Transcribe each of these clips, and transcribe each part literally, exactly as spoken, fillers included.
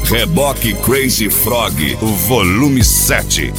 Reboque Crazy Frog, volume sete.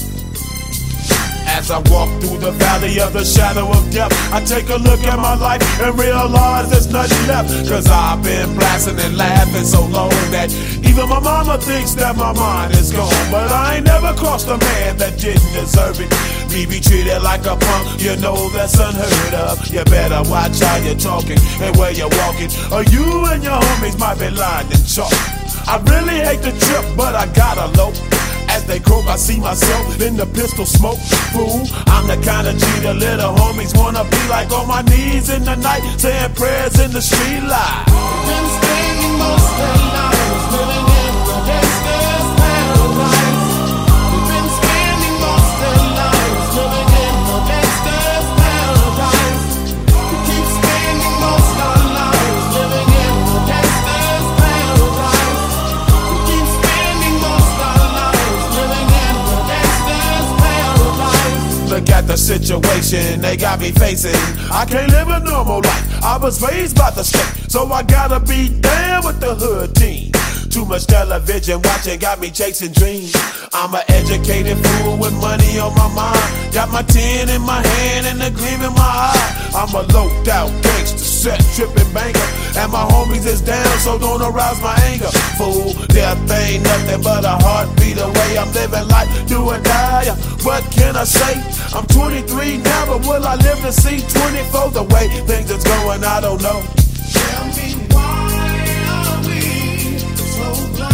As I walk through the valley of the shadow of death, I take a look at my life and realize there's nothing left. Cause I've been blasting and laughing so long that even my mama thinks that my mind is gone. But I ain't never crossed a man that didn't deserve it. Me be treated like a punk, you know that's unheard of. You better watch how you're talking and where you're walking, or you and your homies might be lined in chalk. I really hate the trip, but I gotta low. As they croak, I see myself in the pistol smoke. Fool, I'm the kind of G the little homies wanna be like, on my knees in the night, saying prayers in the street light. Been spending most of their lives living in the gangster's paradise. We've been spending most of their lives living in the gangster's paradise. We keep spending most of our lives living in the gangster's paradise. We keep spending most of our lives living in the gangster's paradise. Look at the situation they got me facing. I can't live a normal life. I was raised by the state, so I gotta be down with the hood team. Too much television watching got me chasing dreams. I'm an educated fool with money on my mind. Got my tin in my hand and a gleam in my eye. I'm a loped out gangster, set tripping banker, and my homies is down, so don't arouse my anger. Fool, death ain't nothing but a heartbeat away. I'm living life, do or die. What can I say? I'm twenty-three now, but will I live to see twenty-four? The way things is going, I don't know. Tell me why are we so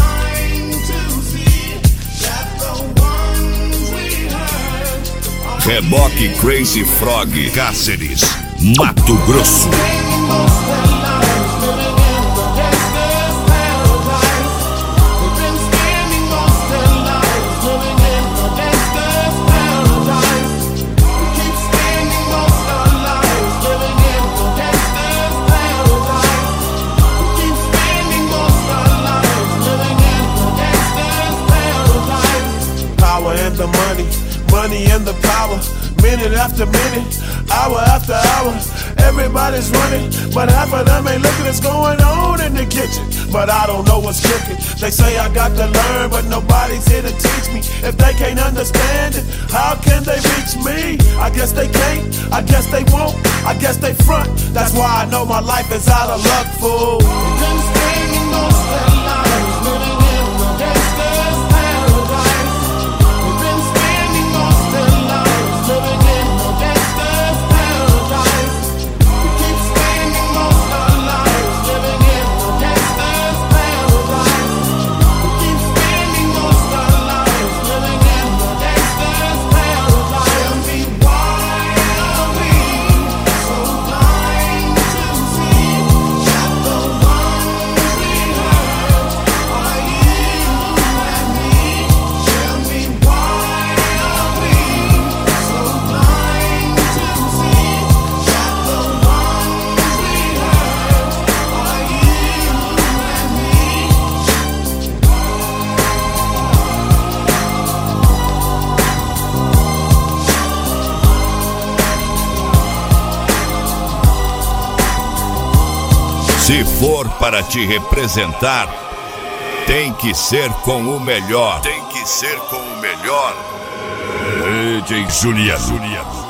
blind to see that the ones we heard are Reboque Crazy Frog, Cáceres, Mato Grosso. spending most of their lives living in the gangster's paradise. We've been spending most of their lives living in the gangster's paradise. We keep spending most of our lives living in the gangster's paradise. We keep spending most of our lives living in the gangster's paradise. Power and the money, money and the power. Minute after minute, hour after hour, everybody's running, but half of them ain't looking what's going on in the kitchen. But I don't know what's cooking. They say I got to learn, but nobody's here to teach me. If they can't understand it, how can they reach me? I guess they can't, I guess they won't, I guess they front. That's why I know my life is out of luck, fool. We've been spending most of their lives living in the gangster's paradise. We've been spending most of their lives living in the gangster's paradise. We keep spending most of our lives living in the gangster's paradise. We keep spending most of our lives living in the gangster's paradise. Tell me why are we so blind to see that the ones we heard are you and me? Tell me why are we so blind to see that the ones we heard are you and me? Se for para te representar, tem que ser com o melhor. Tem que ser com o melhor. D J Juliano.